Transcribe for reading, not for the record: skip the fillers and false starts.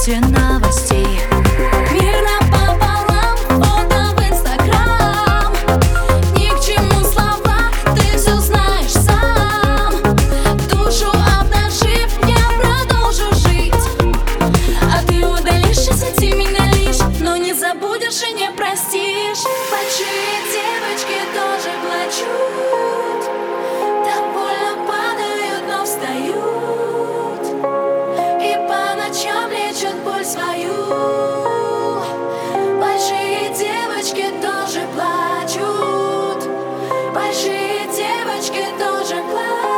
ленте новостей. Мир напополам, фото в Инстаграм. Ни к чему слова, ты все знаешь сам. Душу обнажив, я продолжу жить. А ты удалишь из сети меня лишь, но не забудешь и не простишь. Большие девочки тоже плачут, так больно падают, но встают, и по ночам лечат боль свою. Большие девочки тоже плачут, большие девочки тоже плачут.